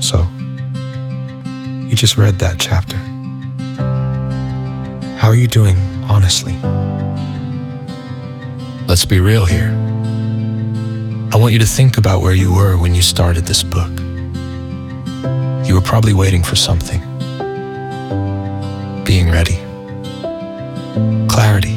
So, you just read that chapter. How are you doing, honestly? Let's be real here. I want you to think about where you were when you started this book. You were probably waiting for something. Being ready. Clarity.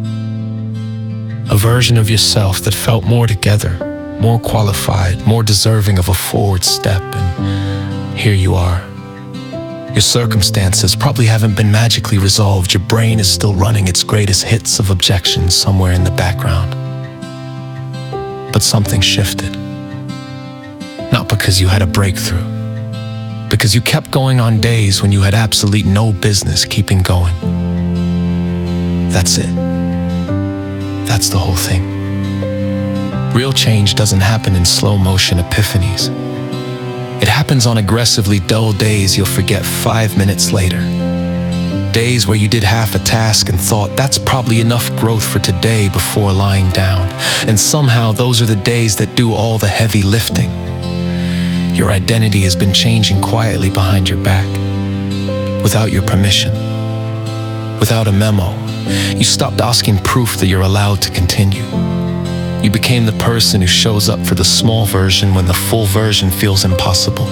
A version of yourself that felt more together, more qualified, more deserving of a forward step, and here you are. Your circumstances probably haven't been magically resolved. Your brain is still running its greatest hits of objections somewhere in the background. But something shifted. Not because you had a breakthrough, because you kept going on days when you had absolutely no business keeping going. That's it. That's the whole thing. Real change doesn't happen in slow motion epiphanies. It happens on aggressively dull days you'll forget 5 minutes later. Days where you did half a task and thought, that's probably enough growth for today, before lying down. And somehow those are the days that do all the heavy lifting. Your identity has been changing quietly behind your back, without your permission, without a memo. You stopped asking proof that you're allowed to continue. You became the person who shows up for the small version when the full version feels impossible.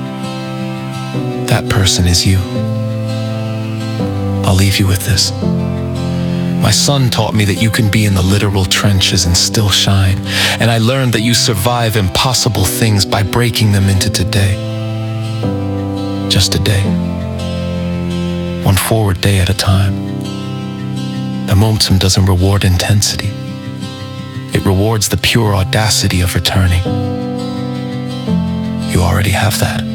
That person is you. I'll leave you with this. My son taught me that you can be in the literal trenches and still shine, and I learned that you survive impossible things by breaking them into today. Just a day. One forward day at a time. The momentum doesn't reward intensity. It rewards the pure audacity of returning. You already have that.